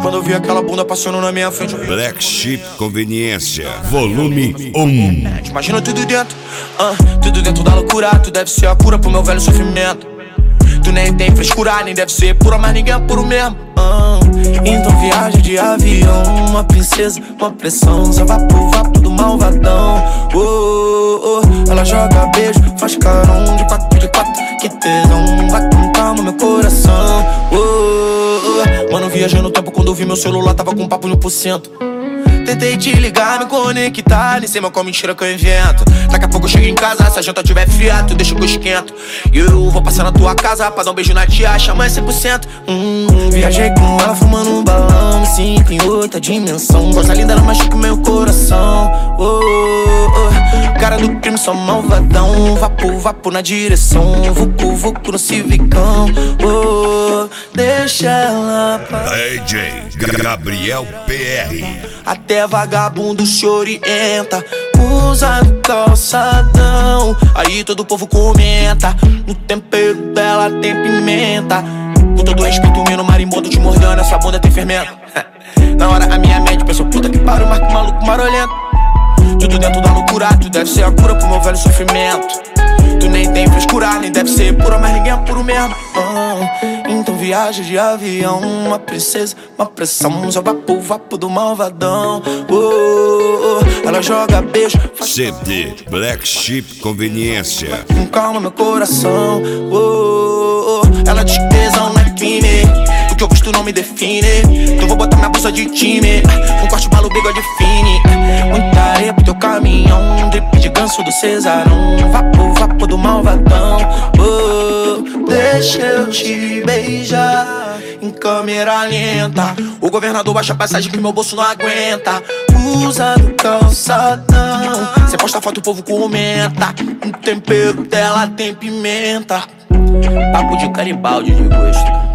Quando eu vi aquela bunda passando na minha frente, eu vi Black Sheep Conveniência, volume 1. imagina tudo dentro, tudo dentro da loucura. Tu deve ser a cura pro meu velho sofrimento. Tu nem tem frescura, nem deve ser pura, mas ninguém é puro mesmo. Então viaja de avião, uma princesa, uma pressão, só vapo do malvadão. Ela joga beijo, faz carão de quatro, que tesão, vai com calma meu coração. Mano, viajei no tempo quando eu vi meu celular, tava com papo 1000%. Tentei te ligar, me conectar, nem sei mais qual mentira que eu invento. Daqui a pouco eu chego em casa, se a janta tiver fria, tu deixa que eu esquento. E eu vou passar na tua casa pra dar um beijo na tia, chama 100%. Viajei com ela fumando um balão, me sinto em outra dimensão. Coisa linda, ela machuca o meu coração. Cara do crime, só malvadão. Vapo na direção, vucu no civicão. Deixa ela DJ Gabriel PR. Até vagabundo se orienta, usa do calçadão. Aí todo o povo comenta, no tempero dela tem pimenta. Com todo respeito, o marimbondo te mordendo, essa bunda tem fermento. Na hora a minha mente pensou, puta que pariu, mas que maluco marolento. Tudo dentro da loucura, tu deve ser a cura pro meu velho sofrimento. Tu nem tem frescura, nem deve ser pura, mas ninguém é puro mesmo. Então viaja de avião, uma princesa, uma pressão, só vapo do malvadão. Ela joga beijo, faz CD Black Sheep Conveniência. com calma meu coração. Ela diz que tesão não é crime, o que eu visto não me define. Então vou botar minha blusa de time, um corte balo, bigode fine. Muita areia pro teu caminhão, drip de ganso do Cesarão. Vapo do malvadão. Deixa eu te beijar em câmera lenta. O governador baixa a passagem que meu bolso não aguenta. Usa do calçadão, cê posta foto e o povo comenta. No tempero dela tem pimenta. Papo de caribaldi de gosto.